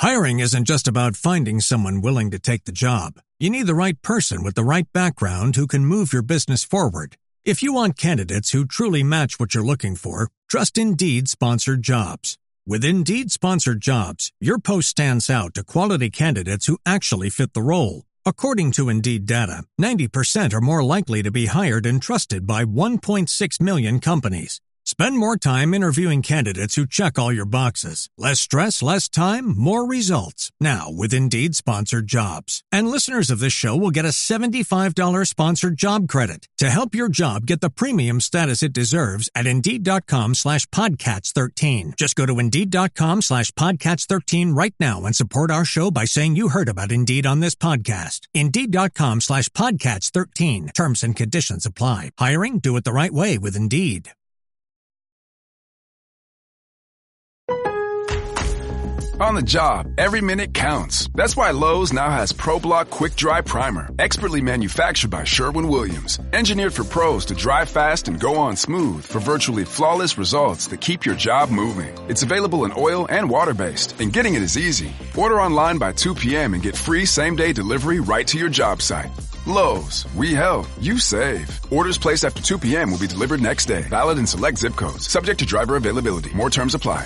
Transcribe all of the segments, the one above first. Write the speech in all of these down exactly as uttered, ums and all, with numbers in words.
Hiring isn't just about finding someone willing to take the job. You need the right person with the right background who can move your business forward. If you want candidates who truly match what you're looking for, trust Indeed Sponsored Jobs. With Indeed Sponsored Jobs, your post stands out to quality candidates who actually fit the role. According to Indeed data, ninety percent are more likely to be hired and trusted by one point six million companies. Spend more time interviewing candidates who check all your boxes. Less stress, less time, more results. Now with Indeed Sponsored Jobs. And listeners of this show will get a seventy-five dollars sponsored job credit to help your job get the premium status it deserves at Indeed.com slash Podcats 13. Just go to Indeed.com slash Podcats 13 right now and support our show by saying you heard about Indeed on this podcast. Indeed.com slash Podcats 13. Terms and conditions apply. Hiring? Do it the right way with Indeed. On the job, every minute counts. That's why Lowe's now has ProBlock Quick Dry Primer, expertly manufactured by Sherwin-Williams. Engineered for pros to dry fast and go on smooth for virtually flawless results that keep your job moving. It's available in oil and water-based, and getting it is easy. Order online by two p.m. and get free same-day delivery right to your job site. Lowe's, we help, you save. Orders placed after two p.m. will be delivered next day. Valid in select zip codes. Subject to driver availability. More terms apply.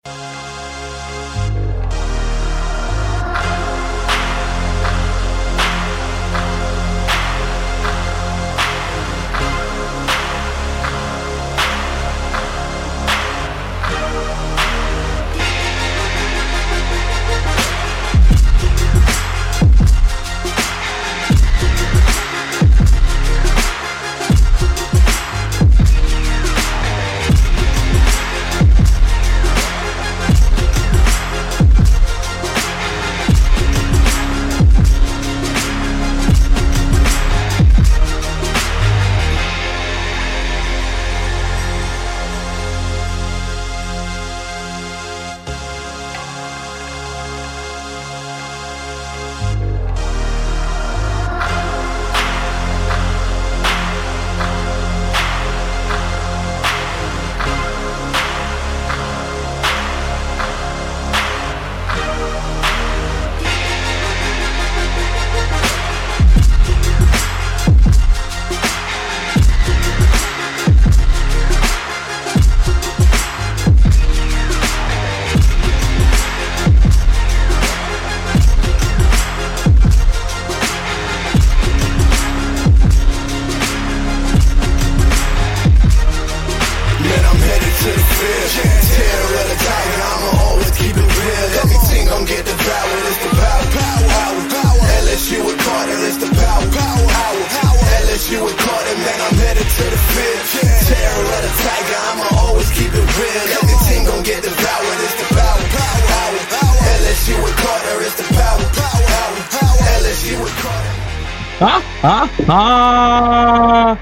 Ah!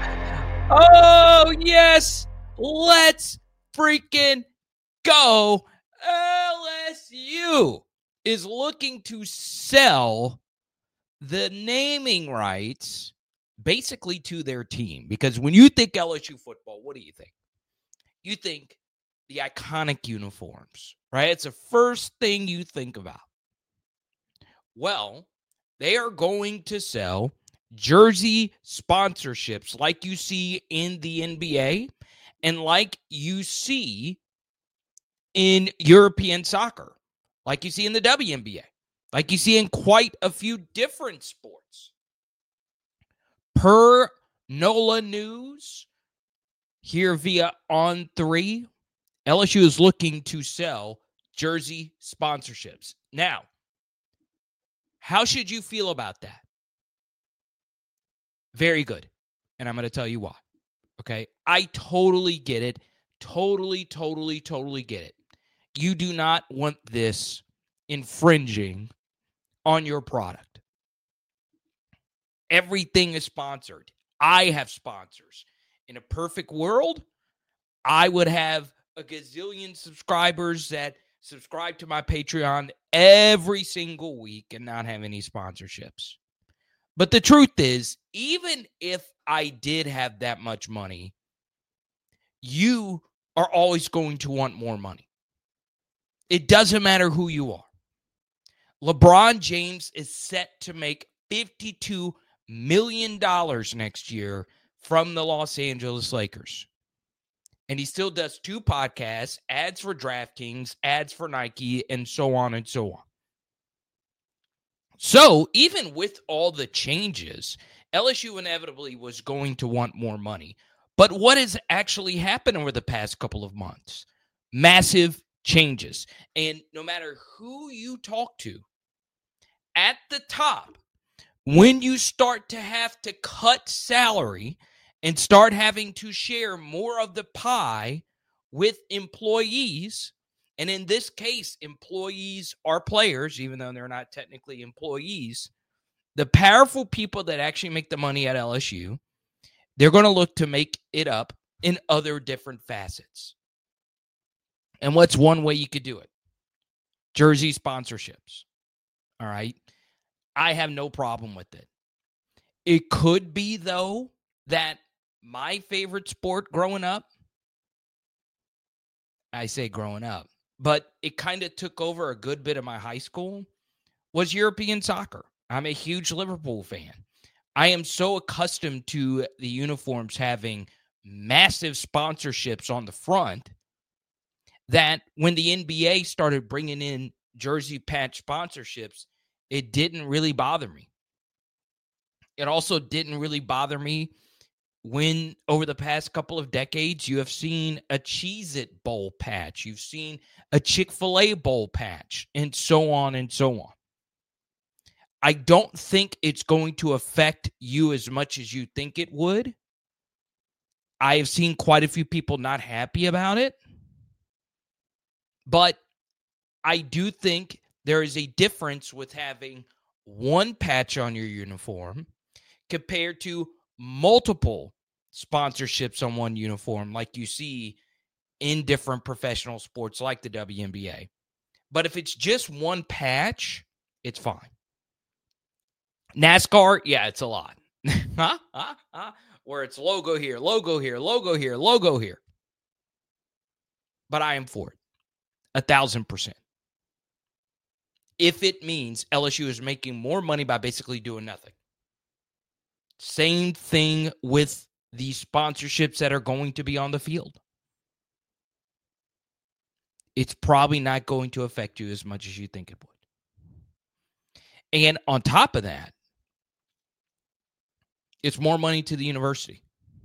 Oh, yes! Let's freaking go! L S U is looking to sell the naming rights basically to their team. Because when you think L S U football, what do you think? You think the iconic uniforms, right? It's the first thing you think about. Well, they are going to sell jersey sponsorships like you see in the N B A and like you see in European soccer, like you see in the W N B A, like you see in quite a few different sports. Per NOLA News, here via On three, L S U is looking to sell jersey sponsorships. Now, how should you feel about that? Very good. And I'm going to tell you why. Okay? I totally get it. Totally, totally, totally get it. You do not want this infringing on your product. Everything is sponsored. I have sponsors. In a perfect world, I would have a gazillion subscribers that subscribe to my Patreon every single week and not have any sponsorships. But the truth is, even if I did have that much money, you are always going to want more money. It doesn't matter who you are. LeBron James is set to make fifty-two million dollars next year from the Los Angeles Lakers. And he still does two podcasts, ads for DraftKings, ads for Nike, and so on and so on. So even with all the changes, L S U inevitably was going to want more money. But what has actually happened over the past couple of months? Massive changes. And no matter who you talk to, at the top, when you start to have to cut salary and start having to share more of the pie with employees, and in this case, employees are players, even though they're not technically employees, the powerful people that actually make the money at L S U, they're going to look to make it up in other different facets. And what's one way you could do it? Jersey sponsorships. All right. I have no problem with it. It could be, though, that my favorite sport growing up, I say growing up, but it kind of took over a good bit of my high school, was European soccer. I'm a huge Liverpool fan. I am so accustomed to the uniforms having massive sponsorships on the front that when the N B A started bringing in jersey patch sponsorships, it didn't really bother me. It also didn't really bother me when over the past couple of decades, you have seen a Cheez-It Bowl patch. You've seen a Chick-fil-A Bowl patch, and so on and so on. I don't think it's going to affect you as much as you think it would. I have seen quite a few people not happy about it. But I do think there is a difference with having one patch on your uniform compared to multiple sponsorships on one uniform like you see in different professional sports like the W N B A. But if it's just one patch, it's fine. NASCAR, yeah, it's a lot. huh? Huh? Huh? Where it's logo here, logo here, logo here, logo here. But I am for it. A thousand percent. If it means L S U is making more money by basically doing nothing. Same thing with the sponsorships that are going to be on the field. It's probably not going to affect you as much as you think it would. And on top of that, it's more money to the university,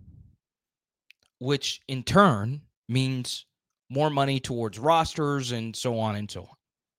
which in turn means more money towards rosters and so on and so on.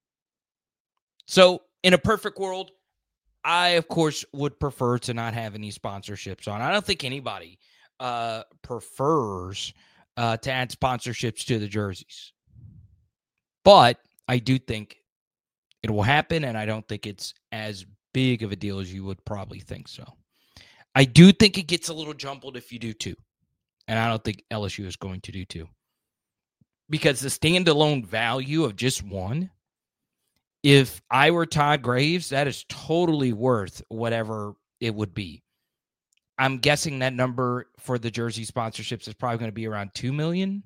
So in a perfect world, I, of course, would prefer to not have any sponsorships on. I don't think anybody uh, prefers uh, to add sponsorships to the jerseys. But I do think it will happen, and I don't think it's as big of a deal as you would probably think so. I do think it gets a little jumbled if you do too. And I don't think L S U is going to do too. Because the standalone value of just one, if I were Todd Graves, that is totally worth whatever it would be. I'm guessing that number for the jersey sponsorships is probably going to be around two million dollars.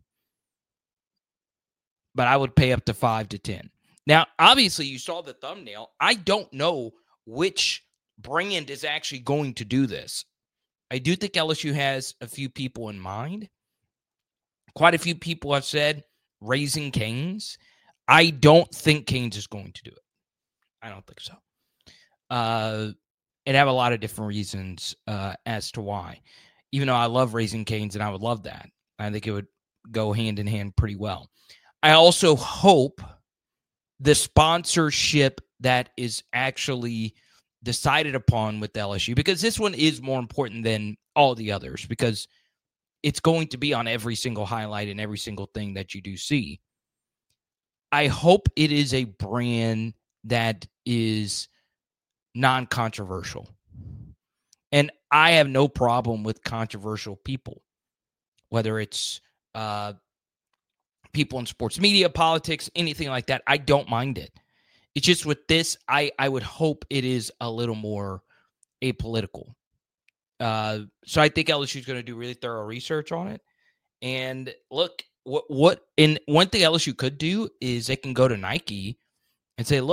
But I would pay up to five to ten. Now, obviously, you saw the thumbnail. I don't know which brand is actually going to do this. I do think L S U has a few people in mind. Quite a few people have said Raising Cane's. I don't think Cane's is going to do it. I don't think so. Uh, and I have a lot of different reasons uh, as to why. Even though I love Raising Cane's and I would love that. I think it would go hand in hand pretty well. I also hope the sponsorship that is actually decided upon with L S U, because this one is more important than all the others, because it's going to be on every single highlight and every single thing that you do see. I hope it is a brand that is non-controversial. And I have no problem with controversial people, whether it's uh, people in sports media, politics, anything like that. I don't mind it. It's just with this, I, I would hope it is a little more apolitical. Uh, so I think L S U is going to do really thorough research on it. And look, what what and one thing L S U could do is they can go to Nike and say, look,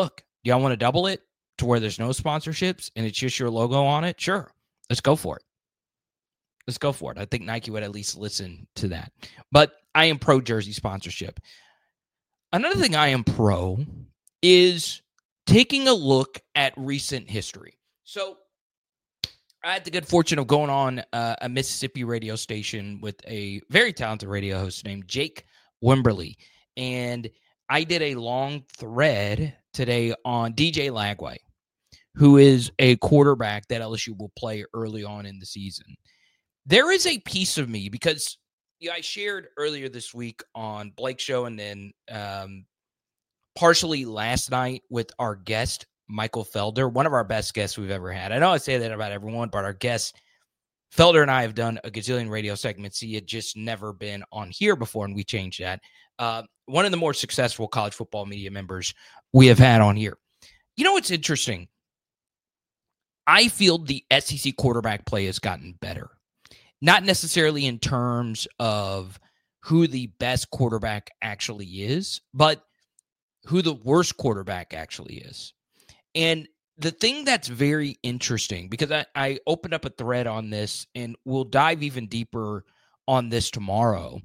Do y'all want to double it to where there's no sponsorships and it's just your logo on it? Sure. Let's go for it. Let's go for it. I think Nike would at least listen to that. But I am pro jersey sponsorship. Another thing I am pro is taking a look at recent history. So I had the good fortune of going on uh, a Mississippi radio station with a very talented radio host named Jake Wimberly. And I did a long thread today on D J Lagway, who is a quarterback that L S U will play early on in the season. There is a piece of me because you know, I shared earlier this week on Blake's show and then um, partially last night with our guest, Michael Felder, one of our best guests we've ever had. I know I say that about everyone, but our guest, Felder, and I have done a gazillion radio segments. He had just never been on here before, and we changed that. Uh, one of the more successful college football media members we have had on here. You know what's interesting? I feel the S E C quarterback play has gotten better. Not necessarily in terms of who the best quarterback actually is, but who the worst quarterback actually is. And the thing that's very interesting, because I, I opened up a thread on this, and we'll dive even deeper on this tomorrow.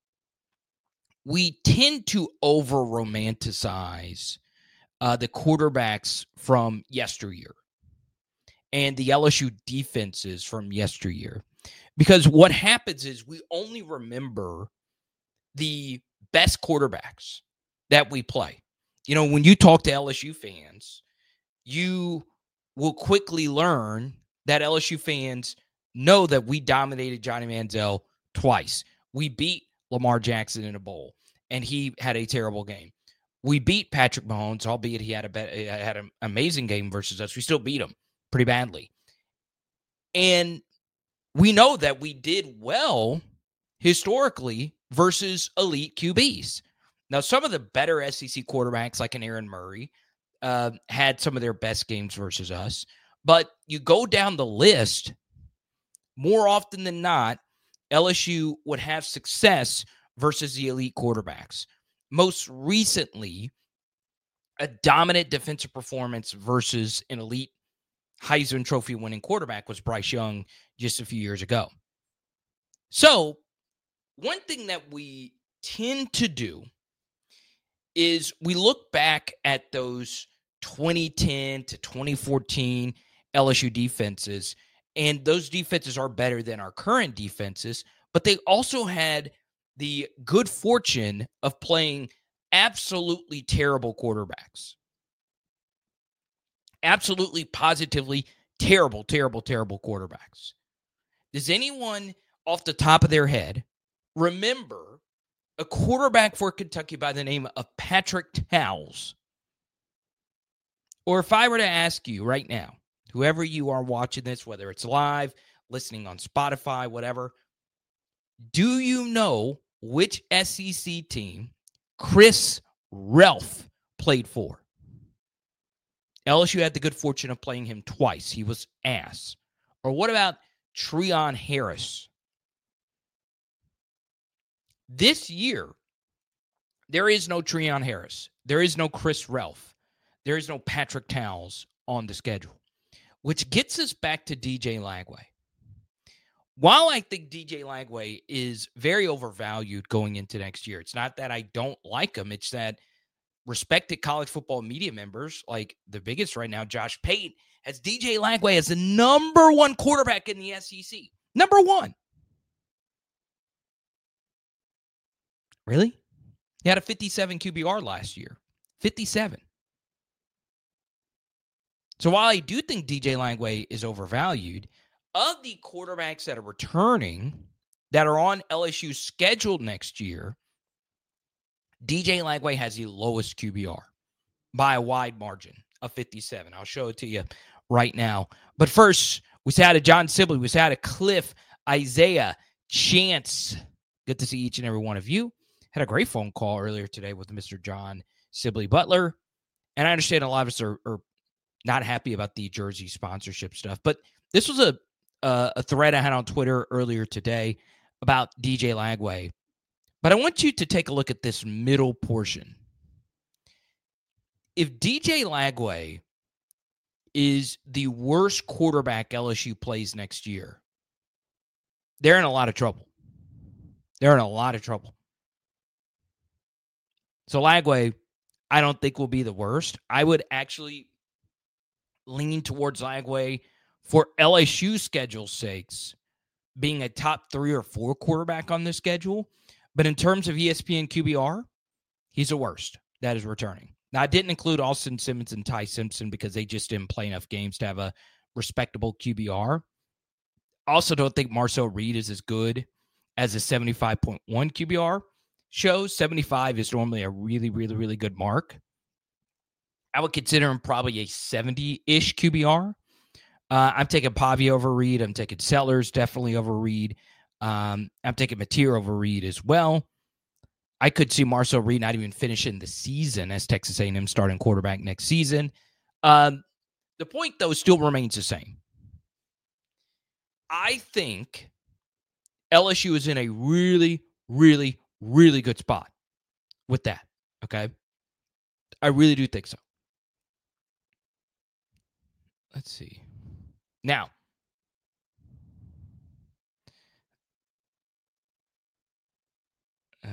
We tend to over-romanticize uh, the quarterbacks from yesteryear and the L S U defenses from yesteryear. Because what happens is we only remember the best quarterbacks that we play. You know, when you talk to L S U fans, you will quickly learn that L S U fans know that we dominated Johnny Manziel twice. We beat Lamar Jackson in a bowl, and he had a terrible game. We beat Patrick Mahomes, albeit he had a be- had an amazing game versus us. We still beat him pretty badly. And we know that we did well historically versus elite Q Bs. Now, some of the better S E C quarterbacks, like an Aaron Murray, uh, had some of their best games versus us. But you go down the list, more often than not, L S U would have success versus the elite quarterbacks. Most recently, a dominant defensive performance versus an elite Heisman Trophy winning quarterback was Bryce Young just a few years ago. So one thing that we tend to do is we look back at those twenty ten to twenty fourteen L S U defenses, and those defenses are better than our current defenses, but they also had the good fortune of playing absolutely terrible quarterbacks. Absolutely, positively terrible, terrible, terrible quarterbacks. Does anyone off the top of their head remember a quarterback for Kentucky by the name of Patrick Towles? Or if I were to ask you right now, whoever you are watching this, whether it's live, listening on Spotify, whatever, do you know which S E C team Chris Relf played for? L S U had the good fortune of playing him twice. He was ass. Or what about Treon Harris? This year, there is no Treon Harris. There is no Chris Relf. There is no Patrick Towles on the schedule, which gets us back to D J Lagway. While I think D J Lagway is very overvalued going into next year, it's not that I don't like him. It's that respected college football media members, like the biggest right now, Josh Pate, has D J Lagway as the number one quarterback in the S E C. Number one. Really? He had a fifty-seven Q B R last year. fifty-seven. So while I do think D J Lagway is overvalued, of the quarterbacks that are returning that are on L S U's schedule next year, D J Lagway has the lowest Q B R by a wide margin of fifty-seven. I'll show it to you right now. But first, we say hi to John Sibley. We say hi to Cliff, Isaiah, Chance. Good to see each and every one of you. Had a great phone call earlier today with Mister John Sibley Butler. And I understand a lot of us are, are not happy about the jersey sponsorship stuff. But this was a, a, a thread I had on Twitter earlier today about D J Lagway. But I want you to take a look at this middle portion. if D J Lagway is the worst quarterback L S U plays next year, they're in a lot of trouble. They're in a lot of trouble. So Lagway, I don't think will be the worst. I would actually lean towards Lagway for L S U schedule's sakes being a top three or four quarterback on this schedule. But in terms of E S P N Q B R, he's the worst that is returning. Now, I didn't include Austin Simmons and Ty Simpson because they just didn't play enough games to have a respectable Q B R. I also don't think Marcel Reed is as good as a seventy-five point one Q B R shows. seventy-five is normally a really, really, really good mark. I would consider him probably a seventy-ish Q B R. Uh, I'm taking Pavia over Reed. I'm taking Sellers definitely over Reed. Um, I'm taking Mateer over Reed as well. I could see Marcel Reed not even finishing the season as Texas A and M starting quarterback next season. Um, the point, though, still remains the same. I think L S U is in a really, really, really good spot with that, okay? I really do think so. Let's see. Now, uh,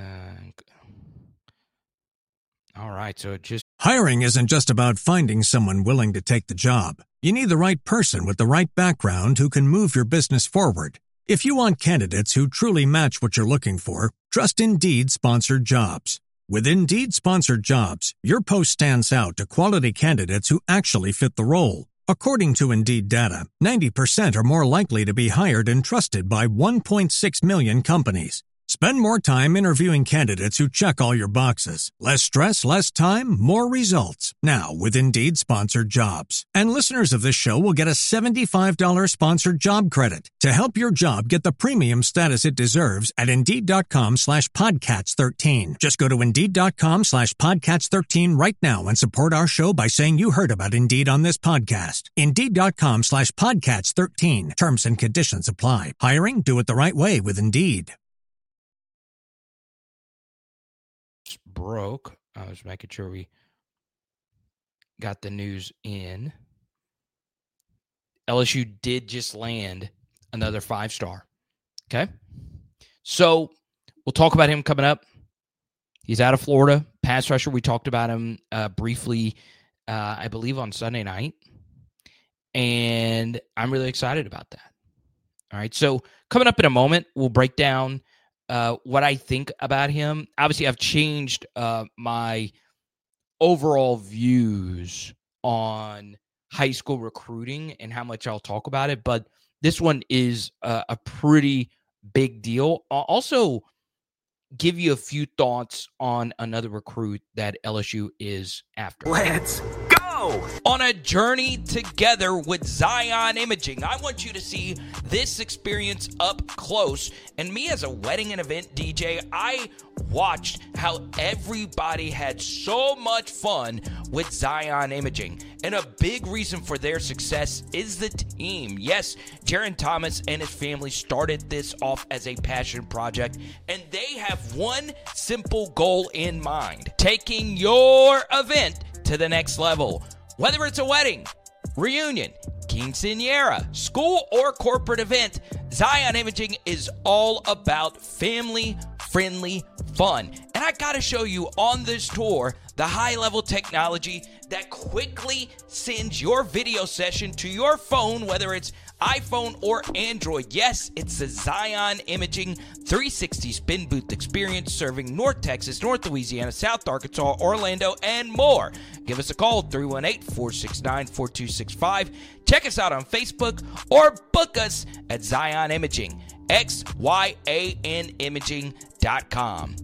all right, so it just... Hiring isn't just about finding someone willing to take the job. You need the right person with the right background who can move your business forward. If you want candidates who truly match what you're looking for, trust Indeed Sponsored Jobs. With Indeed Sponsored Jobs, your post stands out to quality candidates who actually fit the role. According to Indeed data, ninety percent are more likely to be hired and trusted by one point six million companies. Spend more time interviewing candidates who check all your boxes. Less stress, less time, more results. Now with Indeed Sponsored Jobs. And listeners of this show will get a seventy-five dollars sponsored job credit to help your job get the premium status it deserves at Indeed.com slash Podcats13. Just go to Indeed.com slash Podcats13 right now and support our show by saying you heard about Indeed on this podcast. Indeed.com slash Podcats13. Terms and conditions apply. Hiring? Do it the right way with Indeed. Broke. I was making sure we got the news in. L S U did just land another five-star. Okay? So we'll talk about him coming up. He's out of Florida. Pass rusher. We talked about him uh, briefly, uh, I believe, on Sunday night. And I'm really excited about that. All right. So coming up in a moment, we'll break down Uh, what I think about him. Obviously, I've changed uh, my overall views on high school recruiting and how much I'll talk about it, but this one is uh, a pretty big deal. I'll also give you a few thoughts on another recruit that L S U is after. Let's go! On a journey together with Zion Imaging, I want you to see this experience up close. And me as a wedding and event D J, I watched how everybody had so much fun with Zion Imaging. And a big reason for their success is the team. Yes, Jaron Thomas and his family started this off as a passion project, and they have one simple goal in mind: taking your event to the next level. Whether it's a wedding, reunion, quinceañera, school, or corporate event, Zion Imaging is all about family-friendly fun. And I gotta show you on this tour the high-level technology that quickly sends your video session to your phone, whether it's iPhone or Android. Yes, it's the Zion Imaging three sixty spin booth experience, serving North Texas, North Louisiana, South Arkansas, Orlando, and more. Give us a call, three one eight, four six nine, four two six five. Check us out on Facebook or book us at Zion Imaging, X Y A N imaging dot com.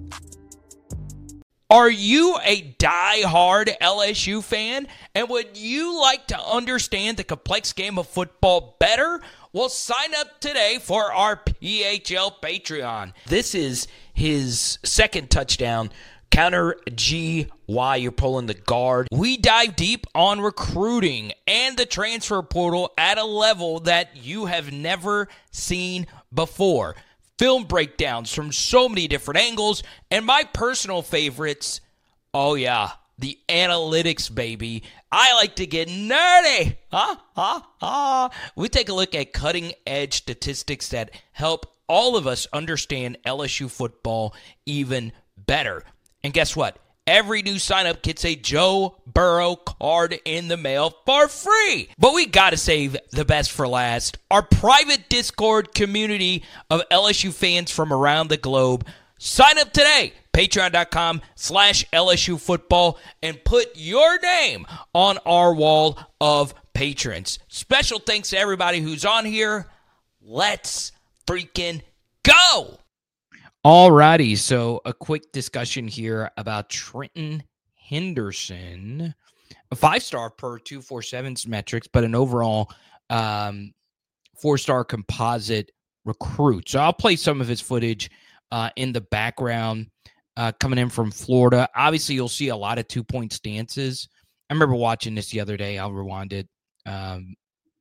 Are you a die-hard L S U fan, and would you like to understand the complex game of football better? Well, sign up today for our P H L Patreon. This is his second touchdown, counter G while you're pulling the guard. We dive deep on recruiting and the transfer portal at a level that you have never seen before. Film breakdowns from so many different angles, and my personal favorites, oh yeah, the analytics, baby. I like to get nerdy. Huh? Huh? Huh? We take a look at cutting-edge statistics that help all of us understand L S U football even better. And guess what? Every new sign-up gets a Joe Burrow card in the mail for free. But we got to save the best for last. Our private Discord community of L S U fans from around the globe. Sign up today. Patreon.com slash LSU football and put your name on our wall of patrons. Special thanks to everybody who's on here. Let's freaking go. Alrighty, so a quick discussion here about Trenton Henderson. A five-star per two forty-seven's metrics, but an overall um, four-star composite recruit. So I'll play some of his footage uh, in the background uh, coming in from Florida. Obviously, you'll see a lot of two-point stances. I remember watching this the other day. I'll rewind it. Um,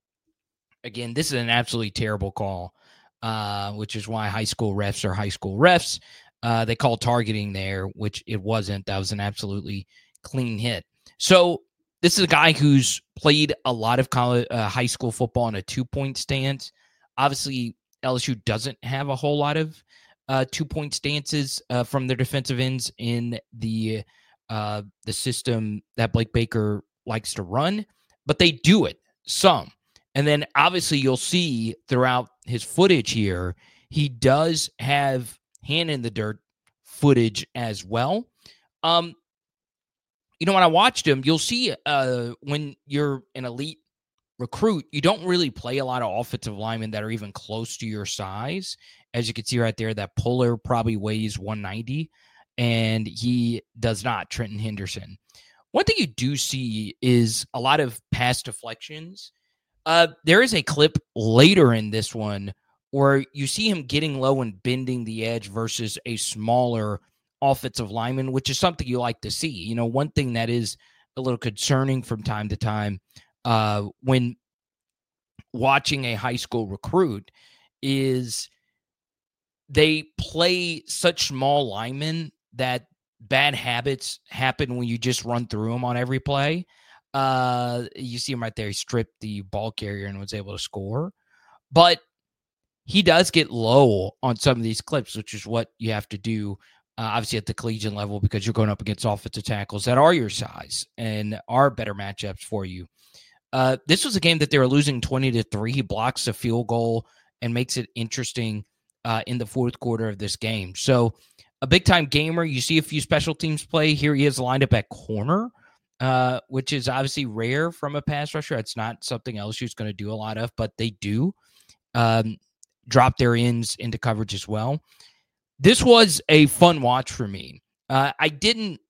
again, this is an absolutely terrible call. Uh, which is why high school refs are high school refs. Uh, they call targeting there, which it wasn't. That was an absolutely clean hit. So this is a guy who's played a lot of college, uh, high school football in a two-point stance. Obviously, L S U doesn't have a whole lot of uh, two-point stances uh, from their defensive ends in the uh, the system that Blake Baker likes to run, but they do it some. And then obviously you'll see throughout his footage here, he does have hand in the dirt footage as well. Um, you know, when I watched him, you'll see uh, when you're an elite recruit, you don't really play a lot of offensive linemen that are even close to your size. As you can see right there, that Puller probably weighs one ninety, and he does not, Trenton Henderson. One thing you do see is a lot of pass deflections. Uh, there is a clip later in this one where you see him getting low and bending the edge versus a smaller offensive lineman, which is something you like to see. You know, one thing that is a little concerning from time to time uh, when watching a high school recruit is they play such small linemen that bad habits happen when you just run through them on every play. Uh, you see him right there. He stripped the ball carrier and was able to score. But he does get low on some of these clips, which is what you have to do, uh, obviously, at the collegiate level, because you're going up against offensive tackles that are your size and are better matchups for you. Uh, this was a game that they were losing twenty to three. He blocks a field goal and makes it interesting uh, in the fourth quarter of this game. So a big-time gamer. You see a few special teams play. Here he is lined up at corner. Uh, which is obviously rare from a pass rusher. It's not something L S U's going to do a lot of, but they do um, drop their ends into coverage as well. This was a fun watch for me. Uh, I didn't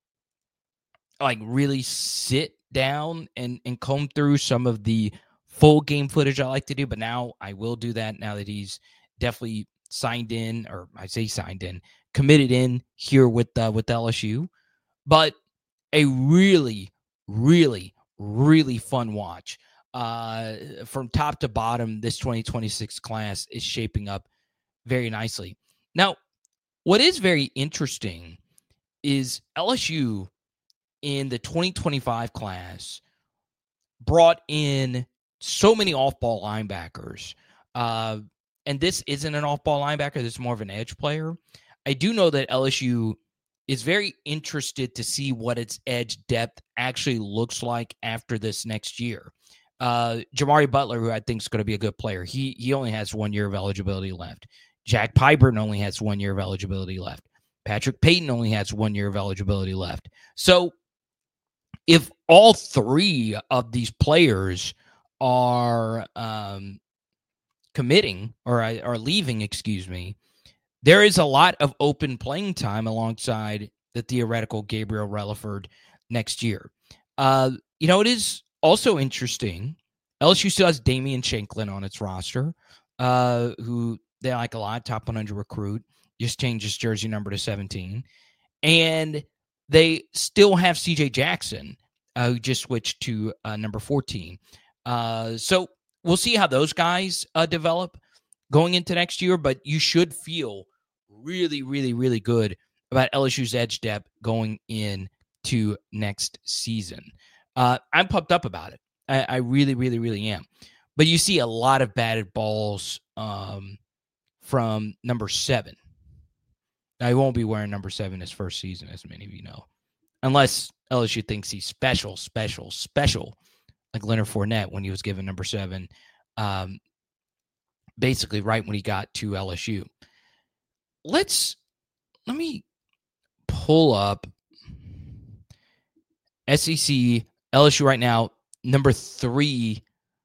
like really sit down and, and comb through some of the full game footage I like to do, but now I will do that now that he's definitely signed in, or I say signed in, committed in here with uh, with L S U. But a really Really, really fun watch. Uh, from top to bottom, this twenty twenty-six class is shaping up very nicely. Now, what is very interesting is L S U in the twenty twenty-five class brought in so many off-ball linebackers. Uh, and this isn't an off-ball linebacker. This is more of an edge player. I do know that L S U is very interested to see what its edge depth actually looks like after this next year. Uh, Jamari Butler, who I think is going to be a good player, he he only has one year of eligibility left. Jack Pyburn only has one year of eligibility left. Patrick Payton only has one year of eligibility left. So if all three of these players are um, committing or are leaving, excuse me, there is a lot of open playing time alongside the theoretical Gabriel Relaford next year. Uh, you know, it is also interesting. L S U still has Damian Shanklin on its roster, uh, who they like a lot, top one hundred recruit, just changed his jersey number to seventeen. And they still have C J Jackson, uh, who just switched to uh, number fourteen. Uh, so we'll see how those guys uh, develop going into next year, but you should feel really, really, really good about L S U's edge depth going in to next season. Uh, I'm pumped up about it. I, I really, really, really am. But you see a lot of batted balls um, from number seven. Now, he won't be wearing number seven his first season, as many of you know, unless L S U thinks he's special, special, special, like Leonard Fournette when he was given number seven, um, basically right when he got to L S U. Let's let me pull up S E C L S U right now, number three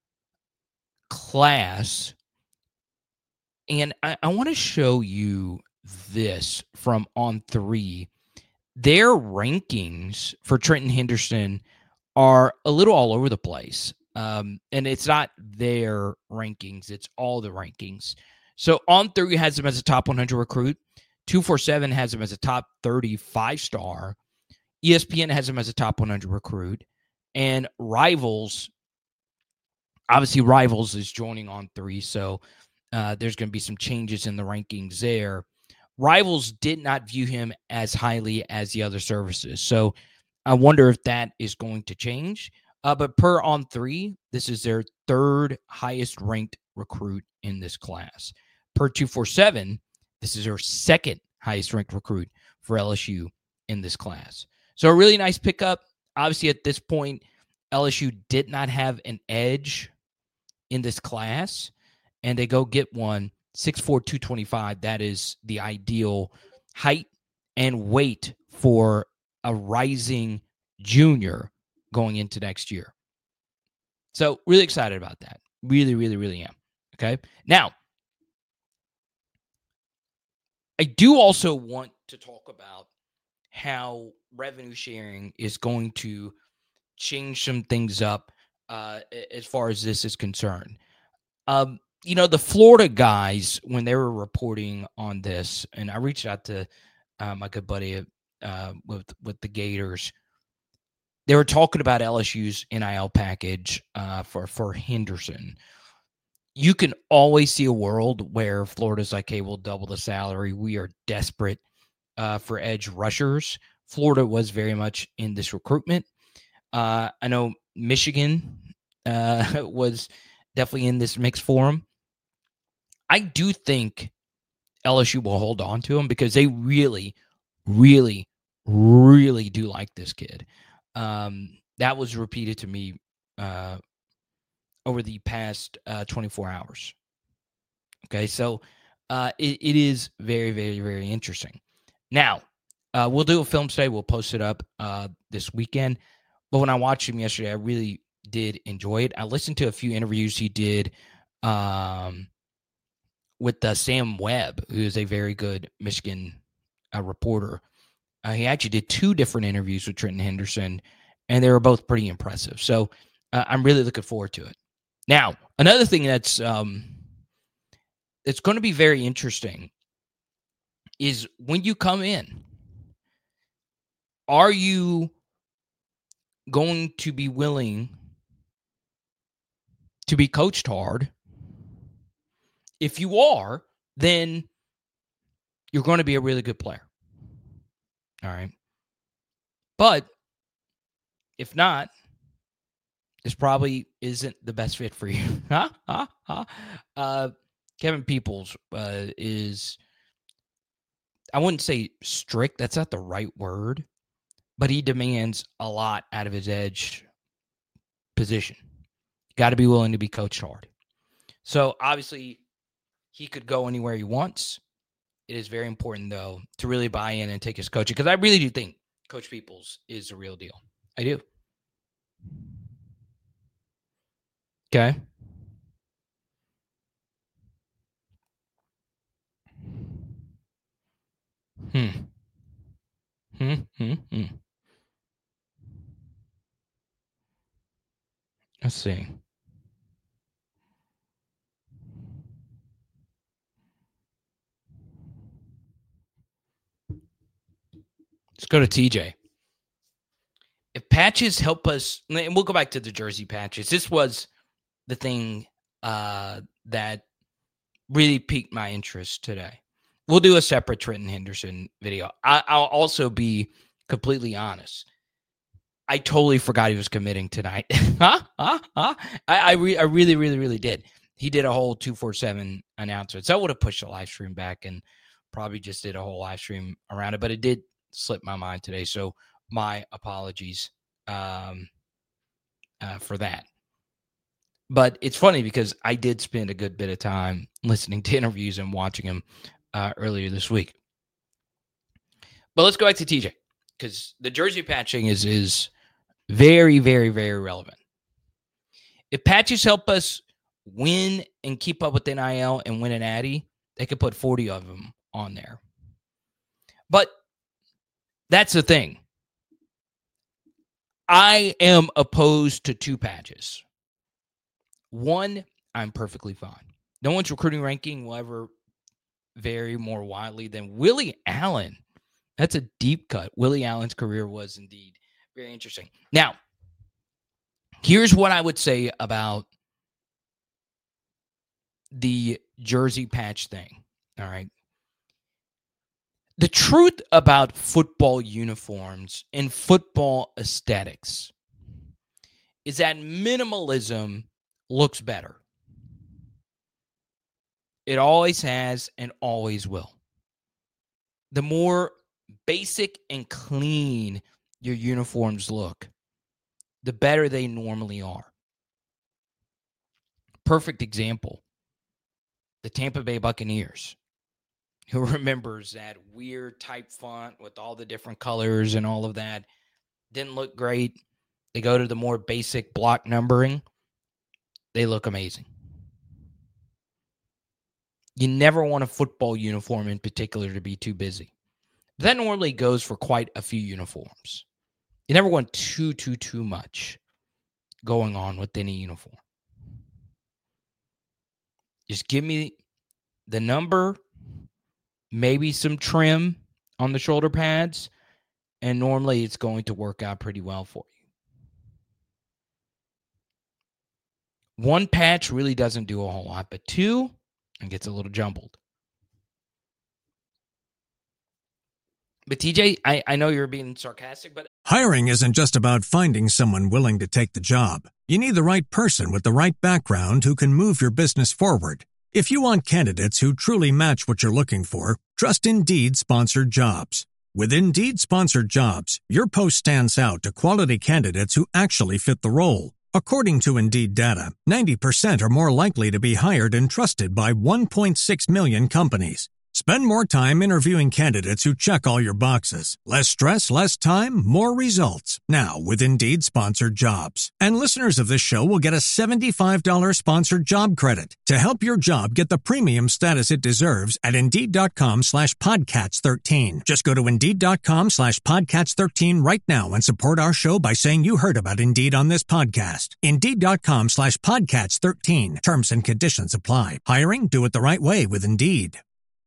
class. And I, I want to show you this from On three. Their rankings for Trenton Henderson are a little all over the place. Um, and it's not their rankings, it's all the rankings. So On three has him as a top one hundred recruit. two forty-seven has him as a top thirty-five star. E S P N has him as a top one hundred recruit. And Rivals, obviously Rivals is joining On three, so uh, there's going to be some changes in the rankings there. Rivals did not view him as highly as the other services, so I wonder if that is going to change. Uh, but per On three, this is their third highest ranked recruit in this class. Per two forty-seven, this is their second highest ranked recruit for L S U in this class. So a really nice pickup. Obviously, at this point, L S U did not have an edge in this class, and they go get one, six four, two twenty-five. That is the ideal height and weight for a rising junior going into next year. So really excited about that. Really, really, really am. Okay. Now, I do also want to talk about how revenue sharing is going to change some things up uh, as far as this is concerned. Um, you know, the Florida guys, when they were reporting on this, and I reached out to uh, my good buddy uh, with, with the Gators, they were talking about L S U's N I L package uh, for, for Henderson. You can always see a world where Florida's like, hey, we'll double the salary. We are desperate uh, for edge rushers. Florida was very much in this recruitment. Uh, I know Michigan uh, was definitely in this mix for him. I do think L S U will hold on to him because they really, really, really do like this kid. Um, that was repeated to me uh, over the past uh, twenty-four hours. Okay, so uh, it, it is very, very, very interesting. Now, uh, we'll do a film study. We'll post it up uh, this weekend. But when I watched him yesterday, I really did enjoy it. I listened to a few interviews he did um, with uh, Sam Webb, who is a very good Michigan uh, reporter. Uh, he actually did two different interviews with Trenton Henderson, and they were both pretty impressive. So uh, I'm really looking forward to it. Now, another thing that's um, it's going to be very interesting is when you come in, are you going to be willing to be coached hard? If you are, then you're going to be a really good player. All right. But if not, this probably isn't the best fit for you. huh? Huh? Huh? Uh, Kevin Peoples uh, is, I wouldn't say strict. That's not the right word. But he demands a lot out of his edge position. Got to be willing to be coached hard. So, obviously, he could go anywhere he wants. It is very important, though, to really buy in and take his coaching, because I really do think Coach Peoples is the real deal. I do. Okay. Hmm. Hmm. Hmm. Hmm. Let's see. Let's go to T J. If patches help us, and we'll go back to the jersey patches. This was the thing uh, that really piqued my interest today. We'll do a separate Trenton Henderson video. I, I'll also be completely honest. I totally forgot he was committing tonight. huh? Huh? Huh? I, I, re- I really, really, really did. He did a whole two forty-seven announcement. So I would have pushed the live stream back and probably just did a whole live stream around it. But it did slip my mind today. So my apologies um, uh, for that. But it's funny because I did spend a good bit of time listening to interviews and watching him uh, earlier this week. But let's go back to T J because the jersey patching is is very, very, very relevant. If patches help us win and keep up with N I L and win an Addy, they could put forty of them on there. But that's the thing. I am opposed to two patches. One, I'm perfectly fine. No one's recruiting ranking will ever vary more widely than Willie Allen. That's a deep cut. Willie Allen's career was indeed very interesting. Now, here's what I would say about the jersey patch thing. All right. The truth about football uniforms and football aesthetics is that minimalism looks better. It always has and always will. The more basic and clean your uniforms look, the better they normally are. Perfect example, the Tampa Bay Buccaneers. Who remembers that weird type font with all the different colors and all of that? Didn't look great. They go to the more basic block numbering. They look amazing. You never want a football uniform in particular to be too busy. That normally goes for quite a few uniforms. You never want too, too, too much going on with any uniform. Just give me the number, maybe some trim on the shoulder pads, and normally it's going to work out pretty well for you. One patch really doesn't do a whole lot, but two, it gets a little jumbled. But T J, I, I know you're being sarcastic, but Hiring isn't just about finding someone willing to take the job. You need the right person with the right background who can move your business forward. If you want candidates who truly match what you're looking for, trust Indeed Sponsored Jobs. With Indeed Sponsored Jobs, your post stands out to quality candidates who actually fit the role. According to Indeed data, ninety percent are more likely to be hired and trusted by one point six million companies. Spend more time interviewing candidates who check all your boxes. Less stress, less time, more results. Now with Indeed Sponsored Jobs. And listeners of this show will get a seventy-five dollars sponsored job credit to help your job get the premium status it deserves at Indeed.com slash Podcats 13. Just go to Indeed.com slash Podcats 13 right now and support our show by saying you heard about Indeed on this podcast. Indeed.com slash Podcats 13. Terms and conditions apply. Hiring? Do it the right way with Indeed.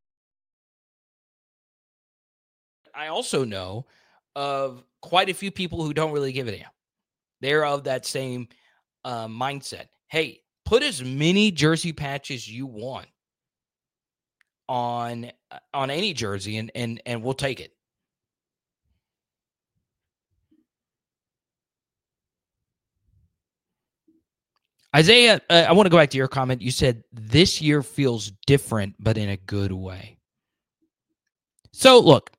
I also know of quite a few people who don't really give a damn. They're of that same uh, mindset. Hey, put as many jersey patches you want on on any jersey, and and and we'll take it. Isaiah, uh, I want to go back to your comment. You said this year feels different, but in a good way. So look.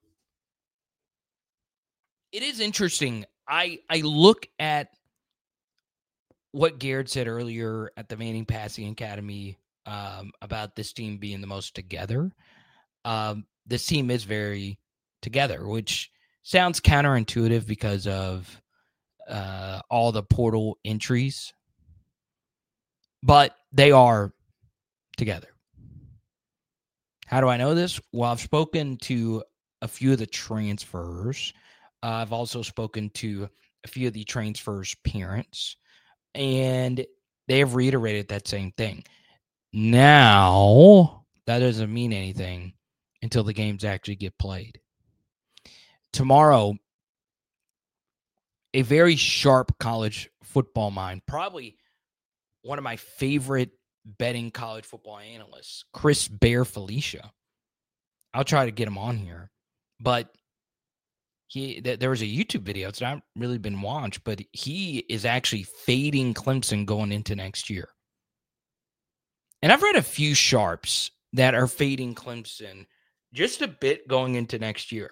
It is interesting. I I look at what Garrett said earlier at the Manning Passing Academy um, about this team being the most together. Um, this team is very together, which sounds counterintuitive because of uh, all the portal entries. But they are together. How do I know this? Well, I've spoken to a few of the transfers. Uh, I've also spoken to a few of the transfers' parents, and they have reiterated that same thing. Now, that doesn't mean anything until the games actually get played. Tomorrow, a very sharp college football mind, probably one of my favorite betting college football analysts, Chris Bear Felicia. I'll try to get him on here, but he th- there was a YouTube video. It's not really been watched, but he is actually fading Clemson going into next year. And I've read a few sharps that are fading Clemson just a bit going into next year.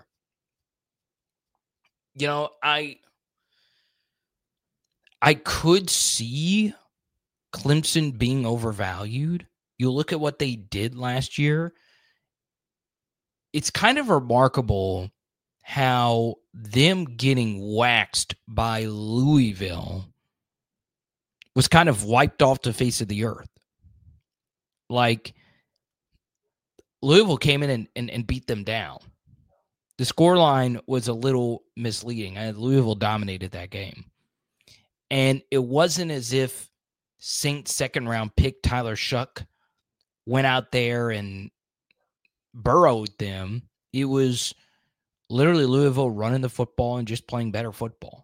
You know, I I could see Clemson being overvalued. You look at what they did last year. It's kind of remarkable how them getting waxed by Louisville was kind of wiped off the face of the earth. Like, Louisville came in and, and, and beat them down. The scoreline was a little misleading. I, Louisville dominated that game. And it wasn't as if Saints second round pick Tyler Shuck went out there and burrowed them. It was literally Louisville running the football and just playing better football.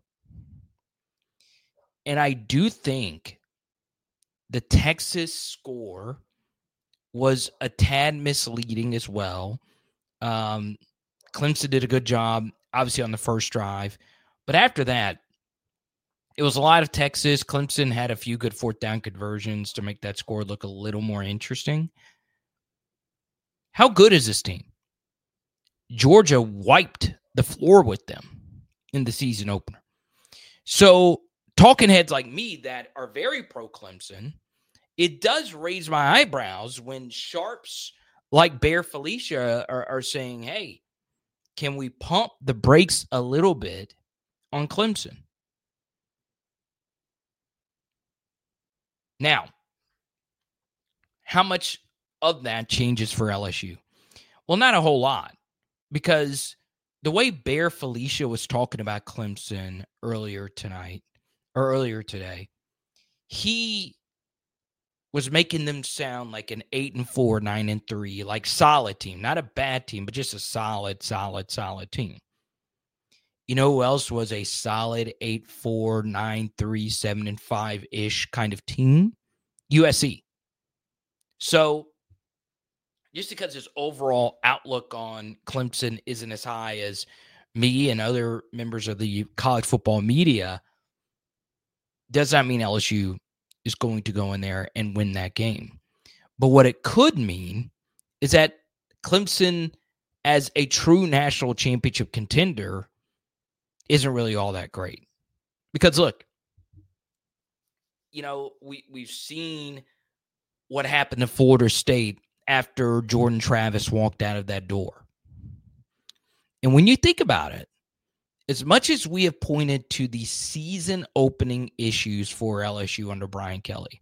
And I do think the Texas score was a tad misleading as well. Um, Clemson did a good job, obviously, on the first drive. But after that, it was a lot of Texas. Clemson had a few good fourth down conversions to make that score look a little more interesting. How good is this team? Georgia wiped the floor with them in the season opener. So talking heads like me that are very pro-Clemson, it does raise my eyebrows when sharps like Bear Felicia are, are saying, hey, can we pump the brakes a little bit on Clemson? Now, how much of that changes for L S U? Well, not a whole lot, because the way Bear Felicia was talking about Clemson earlier tonight, or earlier today, he was making them sound like an eight and four, nine and three, like solid team, not a bad team, but just a solid, solid, solid team. You know who else was a solid eight, four, nine, three, seven, and five ish kind of team? U S C. So just because his overall outlook on Clemson isn't as high as me and other members of the college football media, does not mean L S U is going to go in there and win that game. But what it could mean is that Clemson, as a true national championship contender, isn't really all that great. Because look, you know, we, we've seen what happened to Florida State after Jordan Travis walked out of that door. And when you think about it, as much as we have pointed to the season opening issues for L S U under Brian Kelly,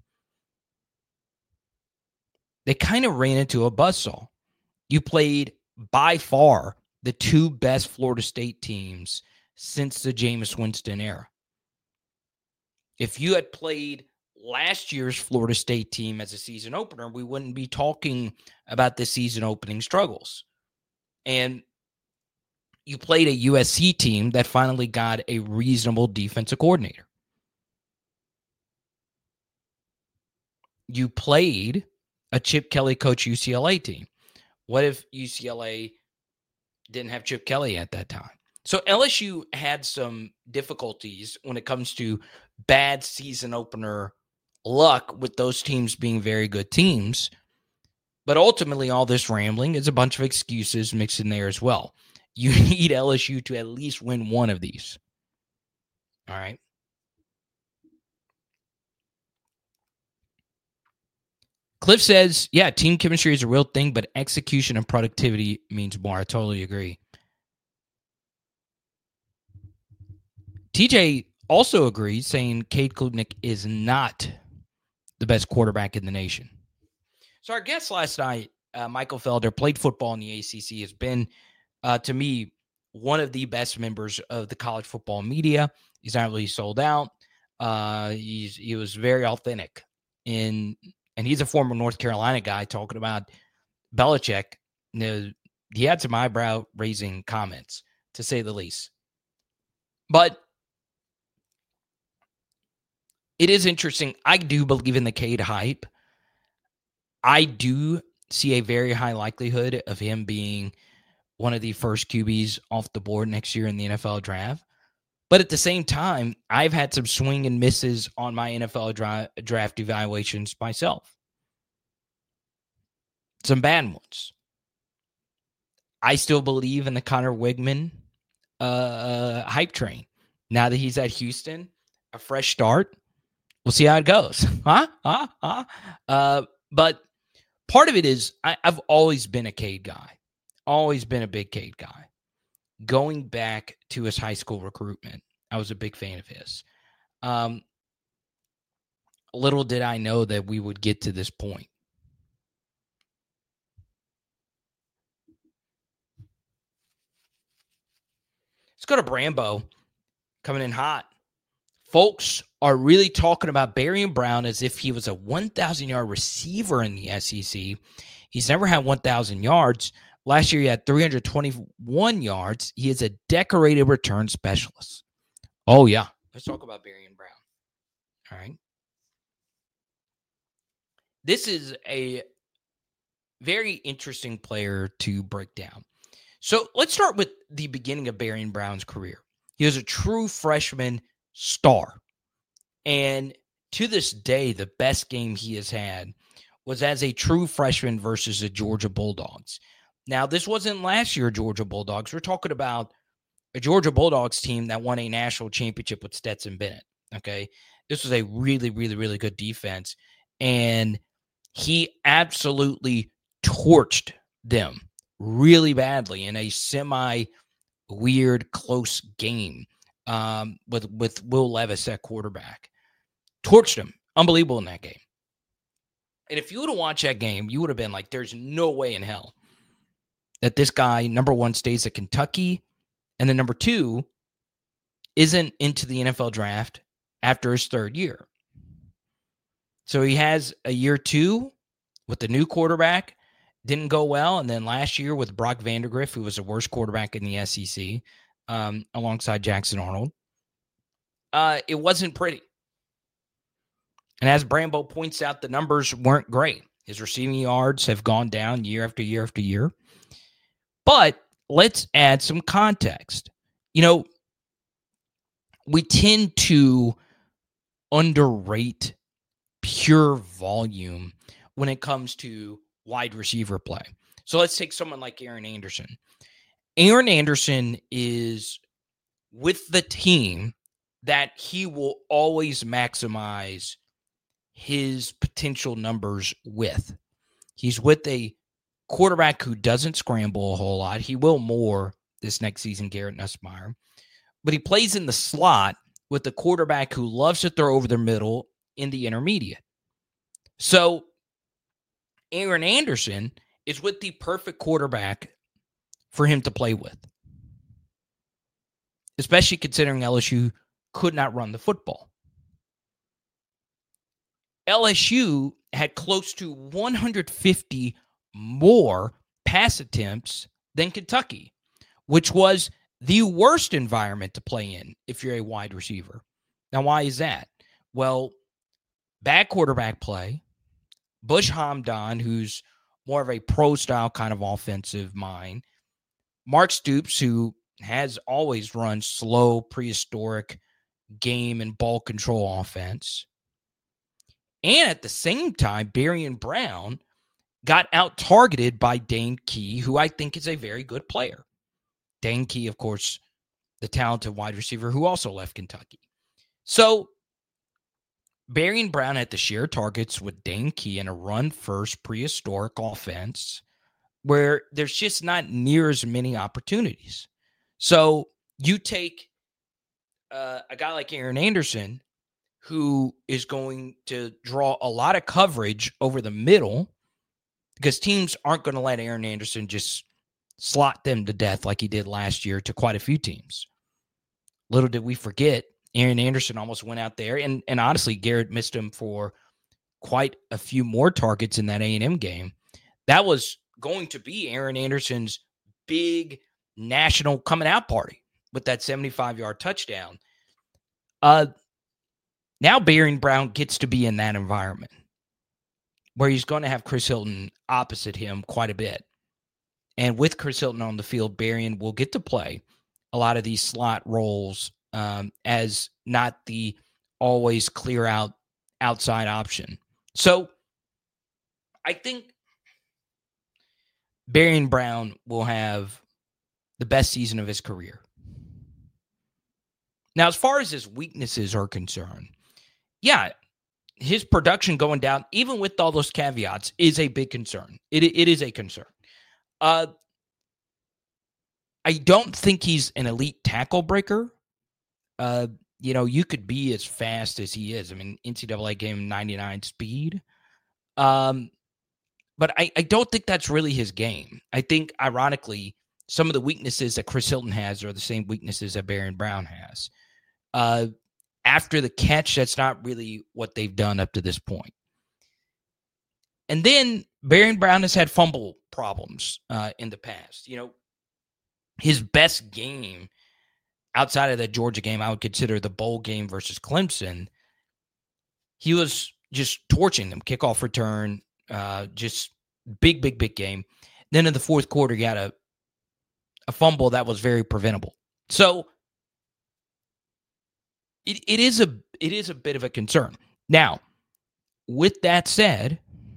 they kind of ran into a buzzsaw. You played by far the two best Florida State teams since the Jameis Winston era. If you had played last year's Florida State team as a season opener, we wouldn't be talking about the season opening struggles. And you played a U S C team that finally got a reasonable defensive coordinator. You played a Chip Kelly coach U C L A team. What if U C L A didn't have Chip Kelly at that time? So L S U had some difficulties when it comes to bad season opener luck with those teams being very good teams. But ultimately, all this rambling is a bunch of excuses mixed in there as well. You need L S U to at least win one of these. All right. Cliff says, yeah, team chemistry is a real thing, but execution and productivity means more. I totally agree. T J also agrees, saying Cade Klubnik is not the best quarterback in the nation. So our guest last night, uh, Michael Felder, played football in the A C C, has been, uh, to me, one of the best members of the college football media. He's not really sold out. Uh, he's he was very authentic in, and he's a former North Carolina guy talking about Belichick. You know, he had some eyebrow-raising comments, to say the least. But it is interesting. I do believe in the Cade hype. I do see a very high likelihood of him being one of the first Q Bs off the board next year in the N F L draft. But at the same time, I've had some swing and misses on my N F L dra- draft evaluations myself. Some bad ones. I still believe in the Connor Wigman uh, hype train. Now that he's at Houston, a fresh start. We'll see how it goes. Huh? Huh? Huh? Uh, but part of it is I, I've always been a Cade guy. Always been a big Cade guy. Going back to his high school recruitment, I was a big fan of his. Um, little did I know that we would get to this point. Let's go to Brambo, coming in hot. Folks are really talking about Barion Brown as if he was a one thousand yard receiver in the S E C. He's never had one thousand yards. Last year, he had three hundred twenty-one yards. He is a decorated return specialist. Oh, yeah. Let's talk about Barion Brown. All right. This is a very interesting player to break down. So let's start with the beginning of Barion Brown's career. He was a true freshman star. And to this day, the best game he has had was as a true freshman versus the Georgia Bulldogs. Now, this wasn't last year Georgia Bulldogs. We're talking about a Georgia Bulldogs team that won a national championship with Stetson Bennett, okay? This was a really, really, really good defense, and he absolutely torched them really badly in a semi-weird, close game um, with, with Will Levis at quarterback. Torched him. Unbelievable in that game. And if you would have watched that game, you would have been like, there's no way in hell that this guy, number one, stays at Kentucky, and then number two, isn't into the N F L draft after his third year. So he has a year two with the new quarterback, didn't go well, and then last year with Brock Vandagriff, who was the worst quarterback in the S E C, um, alongside Jackson Arnold. Uh, it wasn't pretty. And as Brambo points out, the numbers weren't great. His receiving yards have gone down year after year after year. But let's add some context. You know, we tend to underrate pure volume when it comes to wide receiver play. So let's take someone like Aaron Anderson. Aaron Anderson is with the team that he will always maximize his potential numbers with. He's with a quarterback who doesn't scramble a whole lot. He will more this next season, Garrett Nussmeier. But he plays in the slot with a quarterback who loves to throw over the middle in the intermediate. So Aaron Anderson is with the perfect quarterback for him to play with, especially considering L S U could not run the football. L S U had close to one hundred fifty more pass attempts than Kentucky, which was the worst environment to play in if you're a wide receiver. Now, why is that? Well, bad quarterback play. Bush Hamdan, who's more of a pro-style kind of offensive mind. Mark Stoops, who has always run slow, prehistoric game and ball control offense. And at the same time, Barion Brown got out-targeted by Dane Key, who I think is a very good player. Dane Key, of course, the talented wide receiver who also left Kentucky. So Barion Brown had to share targets with Dane Key in a run-first prehistoric offense where there's just not near as many opportunities. So you take uh, a guy like Aaron Anderson, who is going to draw a lot of coverage over the middle because teams aren't going to let Aaron Anderson just slot them to death like he did last year to quite a few teams. Little did we forget, Aaron Anderson almost went out there, and, and honestly, Garrett missed him for quite a few more targets in that A and M game. That was going to be Aaron Anderson's big national coming out party with that seventy-five-yard touchdown. Uh, now Barion Brown gets to be in that environment where he's going to have Chris Hilton opposite him quite a bit. And with Chris Hilton on the field, Berrien will get to play a lot of these slot roles um, as not the always clear out outside option. So I think Berrien Brown will have the best season of his career. Now, as far as his weaknesses are concerned, yeah, his production going down, even with all those caveats, is a big concern. It, it is a concern. Uh, I don't think he's an elite tackle breaker. Uh, you know, you could be as fast as he is. I mean, N C double A gave him ninety-nine speed. Um, but I, I don't think that's really his game. I think, ironically, some of the weaknesses that Chris Hilton has are the same weaknesses that Berrien Brown has. Uh, after the catch, that's not really what they've done up to this point. And then Berrien Brown has had fumble problems uh, in the past. You know, his best game outside of the Georgia game, I would consider the bowl game versus Clemson. He was just torching them, kickoff return, uh, just big, big, big game. Then in the fourth quarter, he had a, a fumble that was very preventable. So it, it is a it is a bit of a concern. Now, with that said,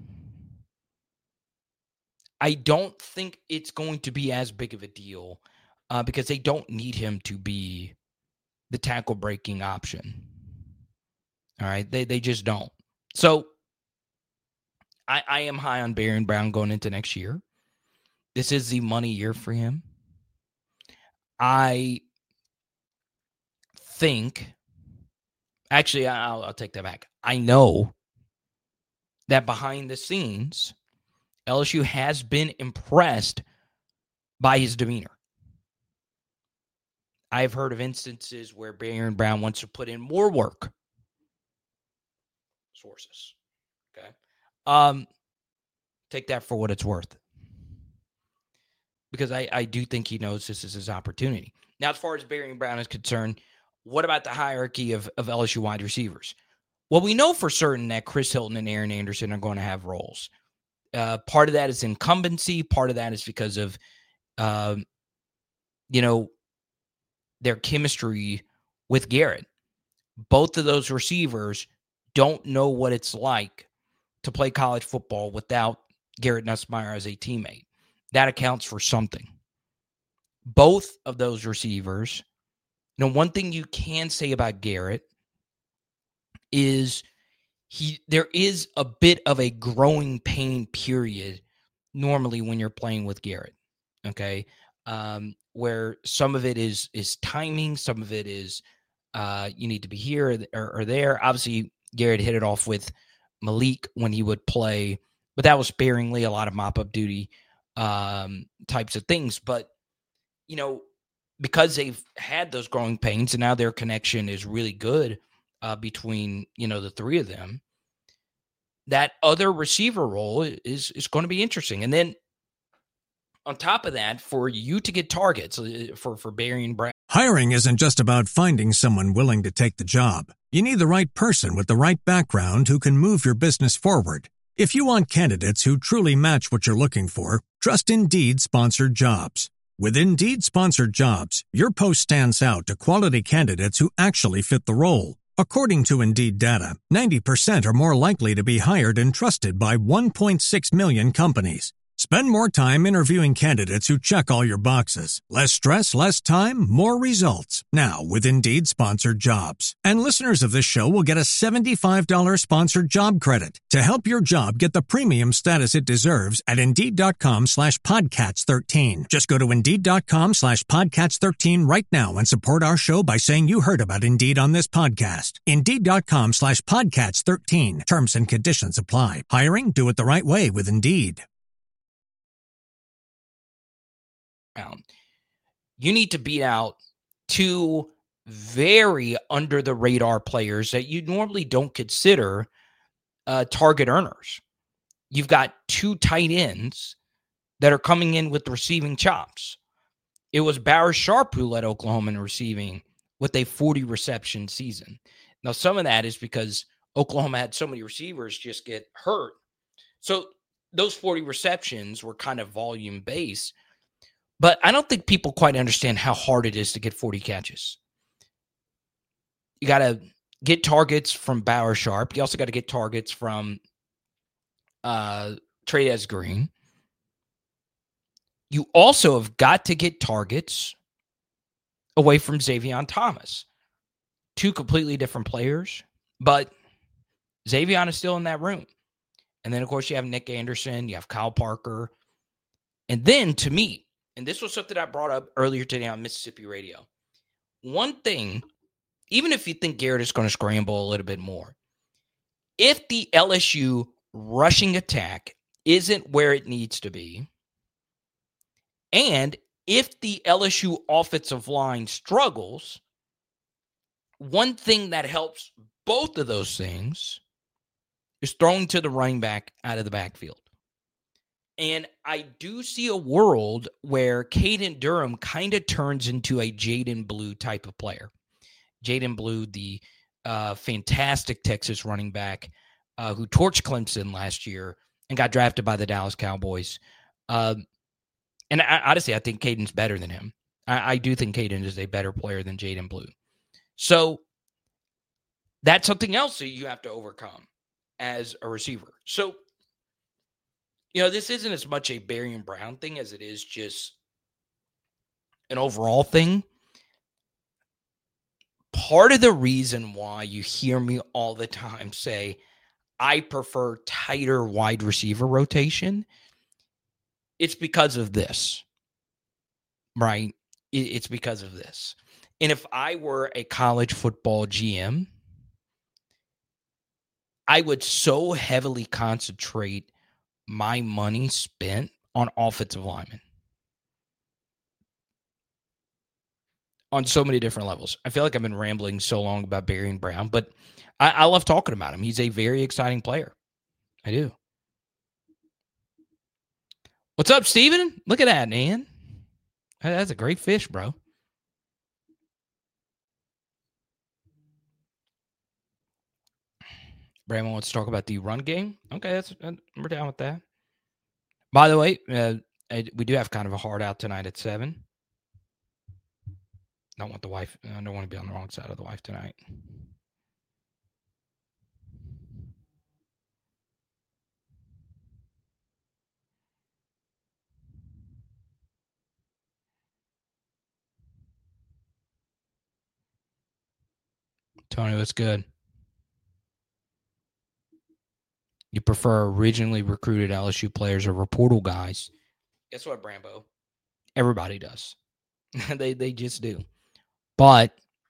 I don't think it's going to be as big of a deal uh, because they don't need him to be the tackle breaking option. All right, they they just don't. So I, I am high on Berrien Brown going into next year. This is the money year for him. I think, actually, I'll, I'll take that back. I know that behind the scenes, L S U has been impressed by his demeanor. I've heard of instances where Berrien Brown wants to put in more work. Sources. Okay. Um, take that for what it's worth. Because I, I do think he knows this is his opportunity. Now, as far as Berrien Brown is concerned, what about the hierarchy of, of L S U wide receivers? Well, we know for certain that Chris Hilton and Aaron Anderson are going to have roles. Uh, part of that is incumbency. Part of that is because of, uh, you know, their chemistry with Garrett. Both of those receivers don't know what it's like to play college football without Garrett Nussmeier as a teammate. That accounts for something. Both of those receivers, you know, one thing you can say about Garrett is he there is a bit of a growing pain period normally when you're playing with Garrett, okay? Um, where some of it is is timing, some of it is uh, you need to be here or, or there. Obviously, Garrett hit it off with Malik when he would play, but that was sparingly, a lot of mop-up duty um, types of things. But, you know, because they've had those growing pains and now their connection is really good uh, between, you know, the three of them, that other receiver role is, is going to be interesting. And then on top of that, for you to get targets for, for Berrien Brown. Hiring isn't just about finding someone willing to take the job. You need the right person with the right background who can move your business forward. If you want candidates who truly match what you're looking for, trust Indeed Sponsored Jobs. With Indeed Sponsored Jobs, your post stands out to quality candidates who actually fit the role. According to Indeed data, ninety percent are more likely to be hired and trusted by one point six million companies. Spend more time interviewing candidates who check all your boxes. Less stress, less time, more results. Now with Indeed Sponsored Jobs. And listeners of this show will get a seventy-five dollars sponsored job credit to help your job get the premium status it deserves at Indeed.com slash Podcats13. Just go to Indeed.com slash Podcats13 right now and support our show by saying you heard about Indeed on this podcast. Indeed.com slash Podcats13. Terms and conditions apply. Hiring? Do it the right way with Indeed. You need to beat out two very under the radar players that you normally don't consider uh, target earners. You've got two tight ends that are coming in with receiving chops. It was Barris Sharp who led Oklahoma in receiving with a forty reception season. Now, some of that is because Oklahoma had so many receivers just get hurt. So those forty receptions were kind of volume based. But I don't think people quite understand how hard it is to get forty catches. You got to get targets from Bauer Sharp. You also got to get targets from uh, Trey'Ez Green. You also have got to get targets away from Xavier Thomas. Two completely different players, but Xavier is still in that room. And then, of course, you have Nick Anderson, you have Kyle Parker. And then, to me, and this was something I brought up earlier today on Mississippi Radio, one thing, even if you think Garrett is going to scramble a little bit more, if the L S U rushing attack isn't where it needs to be, and if the L S U offensive line struggles, one thing that helps both of those things is throwing to the running back out of the backfield. And I do see a world where Caden Durham kind of turns into a Jaden Blue type of player. Jaden Blue, the uh, fantastic Texas running back uh, who torched Clemson last year and got drafted by the Dallas Cowboys. Um, and I, honestly, I think Caden's better than him. I, I do think Caden is a better player than Jaden Blue. So that's something else that you have to overcome as a receiver. So, you know, this isn't as much a Barian Brown thing as it is just an overall thing. Part of the reason why you hear me all the time say I prefer tighter wide receiver rotation, it's because of this, right? It's because of this. And if I were a college football G M, I would so heavily concentrate my money spent on offensive linemen on so many different levels. I feel like I've been rambling so long about Barian Brown, but I, I love talking about him. He's a very exciting player. I do. What's up, Steven? Look at that, man. That's a great fish, bro. Brandon wants to talk about the run game. Okay, that's uh, we're down with that. By the way, uh, we do have kind of a hard out tonight at seven. Don't want the wife. I don't want to be on the wrong side of the wife tonight. Tony, what's good? You prefer originally recruited L S U players over portal guys? Guess what, Brambo? Everybody does. they they just do. But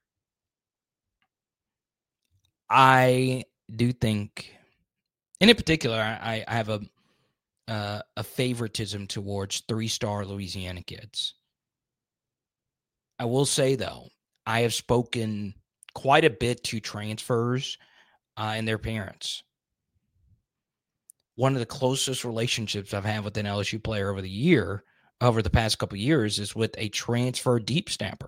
I do think, and in particular, I, I have a uh, a favoritism towards three-star Louisiana kids. I will say, though, I have spoken quite a bit to transfers uh, and their parents. One of the closest relationships I've had with an L S U player over the year, over the past couple of years, is with a transfer deep snapper.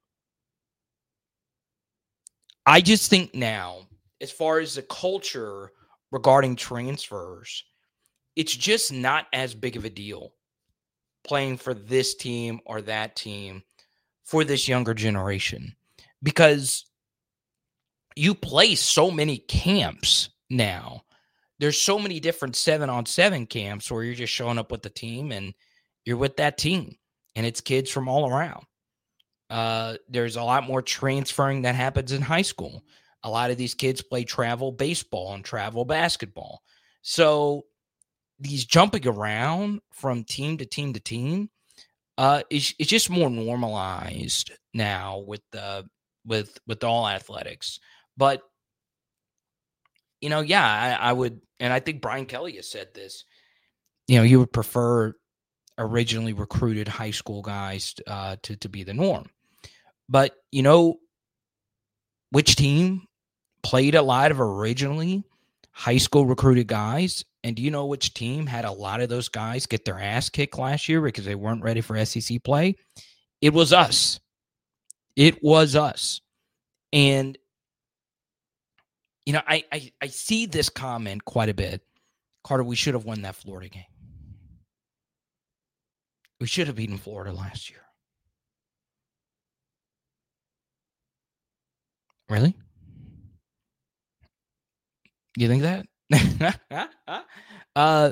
I just think now, as far as the culture regarding transfers, it's just not as big of a deal playing for this team or that team for this younger generation, because you play so many camps now. There's so many different seven on seven camps where you're just showing up with the team and you're with that team, and it's kids from all around. Uh, there's a lot more transferring that happens in high school. A lot of these kids play travel baseball and travel basketball. So these jumping around from team to team to team, uh, is it's just more normalized now with the with with all athletics. But you know, yeah, I, I would, and I think Brian Kelly has said this. You know, you would prefer originally recruited high school guys uh, to to be the norm. But you know, which team played a lot of originally high school recruited guys? And do you know which team had a lot of those guys get their ass kicked last year because they weren't ready for S E C play? It was us. It was us. And, you know, I, I, I see this comment quite a bit. Carter, we should have won that Florida game. We should have beaten Florida last year. Really? You think that? uh,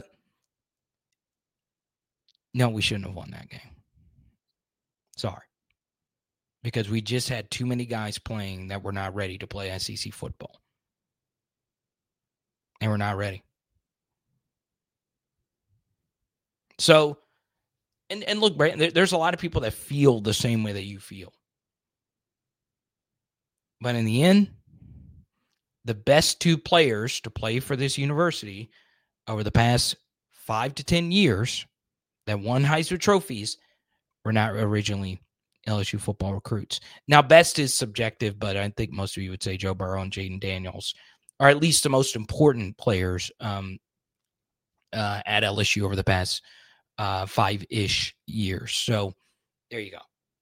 no, we shouldn't have won that game. Sorry. Because we just had too many guys playing that were not ready to play S E C football. And we're not ready. So, and, and look, Brandon, there, there's a lot of people that feel the same way that you feel. But in the end, the best two players to play for this university over the past five to ten years that won Heisman trophies were not originally L S U football recruits. Now, best is subjective, but I think most of you would say Joe Burrow and Jayden Daniels are at least the most important players um, uh, at L S U over the past uh, five-ish years. So there you go.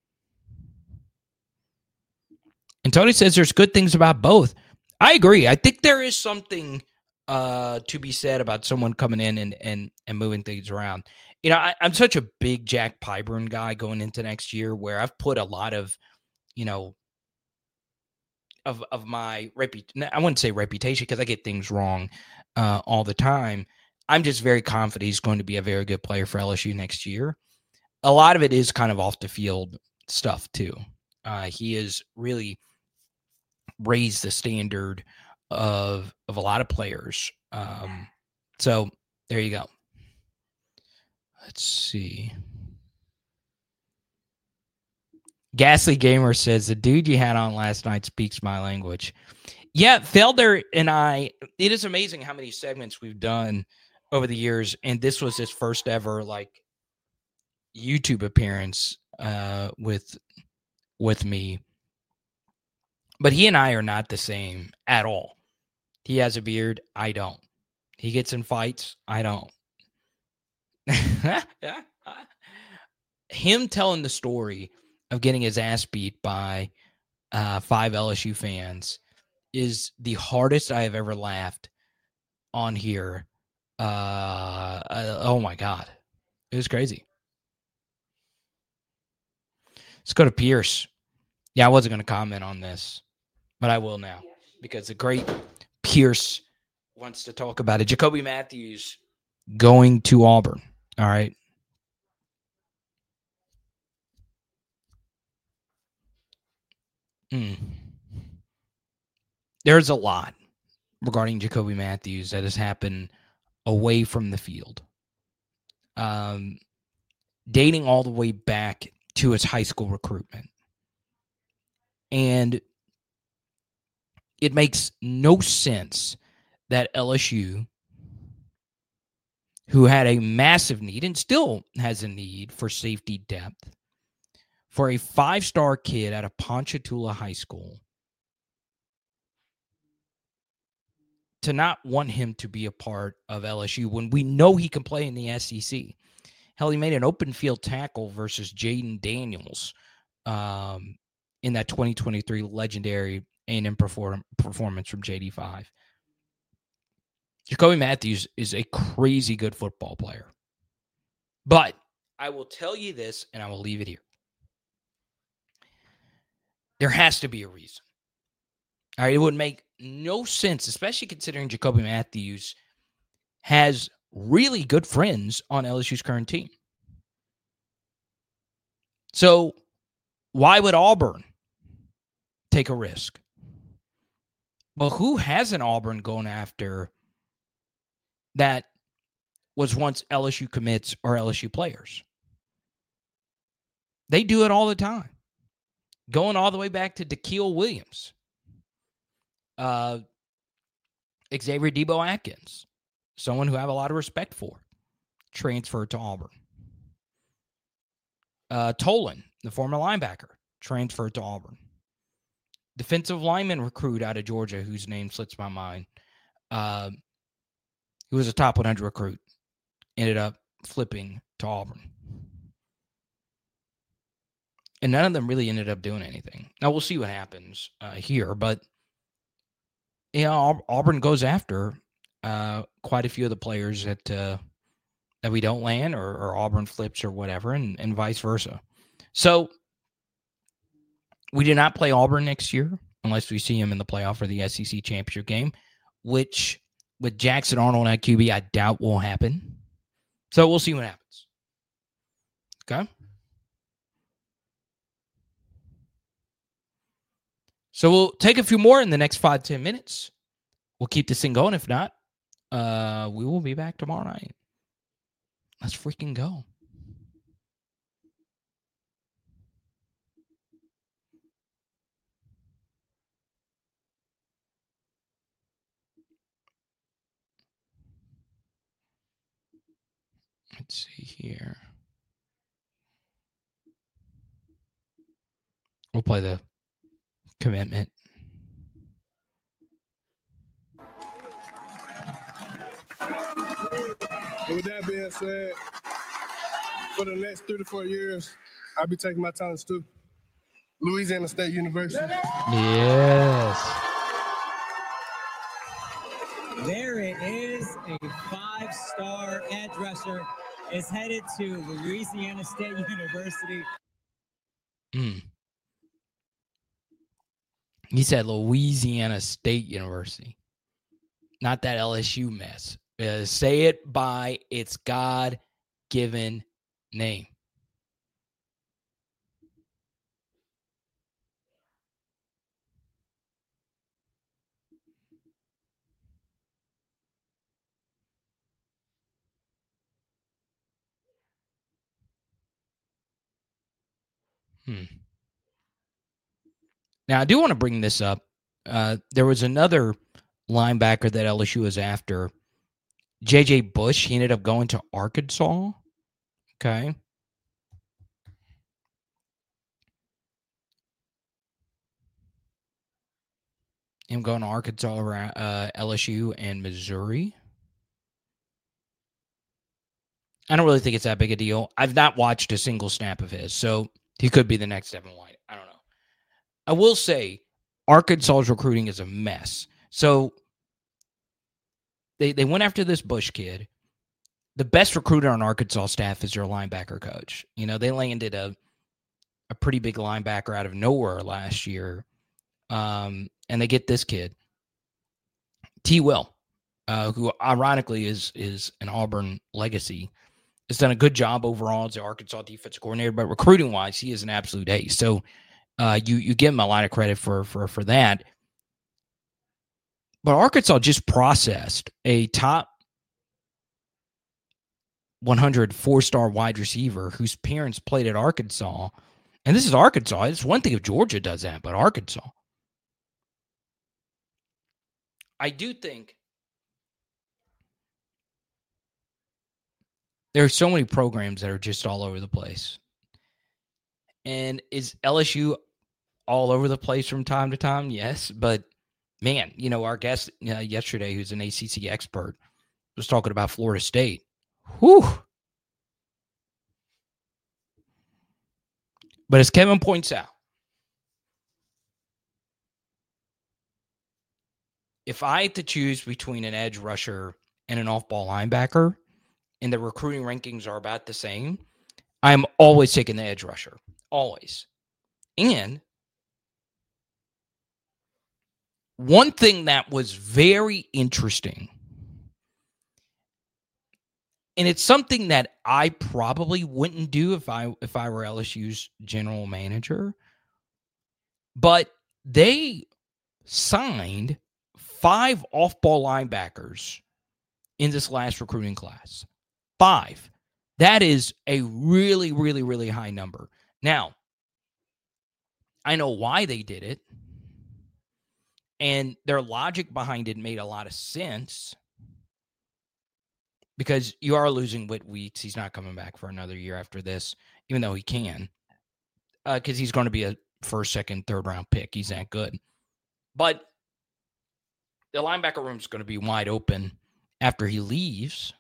And Tony says there's good things about both. I agree. I think there is something uh, to be said about someone coming in and and, and moving things around. You know, I, I'm such a big Jack Pyburn guy going into next year where I've put a lot of, you know, of of my reputation. I wouldn't say reputation because I get things wrong uh, all the time. I'm just very confident he's going to be a very good player for L S U next year. A lot of it is kind of off the field stuff too. Uh, he has really raised the standard of of a lot of players. Um, so there you go. Let's see. Ghastly Gamer says, the dude you had on last night speaks my language. Yeah, Felder and I, it is amazing how many segments we've done over the years, and this was his first ever, like, YouTube appearance uh, with with me. But he and I are not the same at all. He has a beard. I don't. He gets in fights. I don't. Him telling the story of getting his ass beat by uh, five L S U fans is the hardest I have ever laughed on here. Uh, uh, oh, my God. It was crazy. Let's go to Pierce. Yeah, I wasn't going to comment on this, but I will now because the great Pierce wants to talk about it. Jacoby Matthews going to Auburn. All right. Mm. There's a lot regarding Jacoby Matthews that has happened away from the field. Um, dating all the way back to his high school recruitment. And it makes no sense that L S U, who had a massive need and still has a need for safety depth, for a five-star kid out of Ponchatoula High School, to not want him to be a part of L S U when we know he can play in the S E C. Hell, he made an open field tackle versus Jayden Daniels um, in that twenty twenty-three legendary A and M perform- performance from J D five. Jacoby Matthews is a crazy good football player. But I will tell you this, and I will leave it here. There has to be a reason. All right, it would make no sense, especially considering Jacoby Matthews has really good friends on L S U's current team. So why would Auburn take a risk? Well, who hasn't Auburn going after that was once L S U commits or L S U players? They do it all the time. Going all the way back to Da'Keel Williams. Uh, Xavier Debo Atkins, someone who I have a lot of respect for, transferred to Auburn. Uh, Tolan, the former linebacker, transferred to Auburn. Defensive lineman recruit out of Georgia, whose name slips my mind, uh, who was a top one hundred recruit, ended up flipping to Auburn. And none of them really ended up doing anything. Now, we'll see what happens uh, here, but you know, Auburn goes after uh, quite a few of the players that uh, that we don't land, or, or Auburn flips or whatever, and, and vice versa. So we do not play Auburn next year unless we see him in the playoff for the S E C championship game, which with Jackson Arnold at Q B, I doubt will happen. So we'll see what happens. Okay? So we'll take a few more in the next five, ten minutes. We'll keep this thing going. If not, uh, we will be back tomorrow night. Let's freaking go. Let's see here. We'll play the commitment. With that being said, for the next three to four years, I'll be taking my talents to Louisiana State University. Yes. There it is. A five-star edge rusher is headed to Louisiana State University. Mm. He said Louisiana State University, not that L S U mess. Uh, say it by its God-given name. Hmm. Now, I do want to bring this up. Uh, there was another linebacker that L S U was after, J J Bush. He ended up going to Arkansas. Okay. Him going to Arkansas, uh, L S U, and Missouri. I don't really think it's that big a deal. I've not watched a single snap of his, so he could be the next Devin White. I don't know. I will say Arkansas's recruiting is a mess. So they they went after this Bush kid. The best recruiter on Arkansas staff is their linebacker coach. You know, they landed a a pretty big linebacker out of nowhere last year. Um, and they get this kid, T. Will, uh, who ironically is is an Auburn legacy. Has done a good job overall as the Arkansas defensive coordinator, but recruiting-wise, he is an absolute ace. So uh, you you give him a lot of credit for for for that. But Arkansas just processed a top one hundred four-star wide receiver whose parents played at Arkansas. And this is Arkansas. It's one thing if Georgia does that, but Arkansas. I do think there are so many programs that are just all over the place. And is L S U all over the place from time to time? Yes. But, man, you know, our guest uh, yesterday, who's an A C C expert, was talking about Florida State. Whew. But as Kevin points out, if I had to choose between an edge rusher and an off-ball linebacker, and the recruiting rankings are about the same, I'm always taking the edge rusher. Always. And one thing that was very interesting, and it's something that I probably wouldn't do if I if I were L S U's general manager, but they signed five off-ball linebackers in this last recruiting class. Five. That is a really, really, really high number. Now, I know why they did it, and their logic behind it made a lot of sense, because you are losing Whit Weeks. He's not coming back for another year after this, even though he can, because uh, he's going to be a first, second, third round pick. He's that good. But the linebacker room is going to be wide open after he leaves.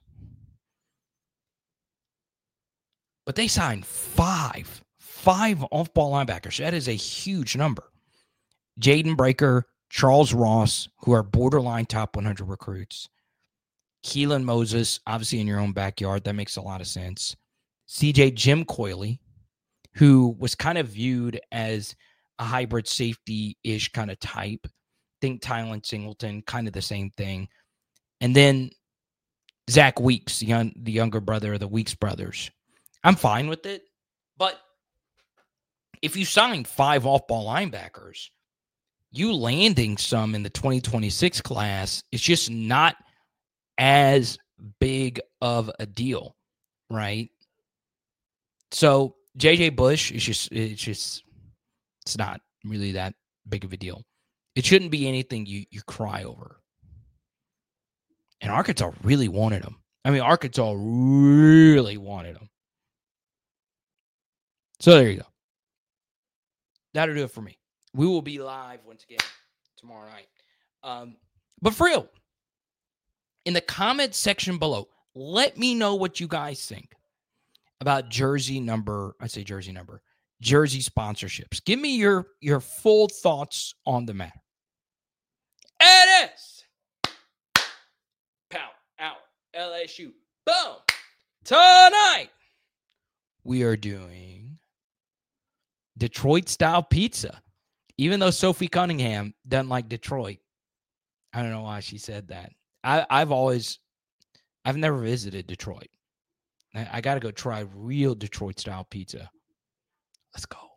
But they signed five, five off-ball linebackers. That is a huge number. Jaden Breaker, Charles Ross, who are borderline top one hundred recruits. Keelan Moses, obviously in your own backyard. That makes a lot of sense. C J Jim Coyley, who was kind of viewed as a hybrid safety-ish kind of type. Think Tylen Singleton, kind of the same thing. And then Zach Weeks, the, young, the younger brother of the Weeks brothers. I'm fine with it. But if you signed five off-ball linebackers, you landing some in the twenty twenty-six class is just not as big of a deal, right? So J J Bush is just, it's just, it's not really that big of a deal. It shouldn't be anything you, you cry over. And Arkansas really wanted him. I mean, Arkansas really wanted him. So there you go. That'll do it for me. We will be live once again tomorrow night. Um, but for real, in the comment section below, let me know what you guys think about jersey number, I say jersey number, jersey sponsorships. Give me your, your full thoughts on the matter. It is Power Hour L S U. Boom. Tonight, we are doing Detroit-style pizza. Even though Sophie Cunningham doesn't like Detroit. I don't know why she said that. I, I've always, I've never visited Detroit. I, I got to go try real Detroit-style pizza. Let's go.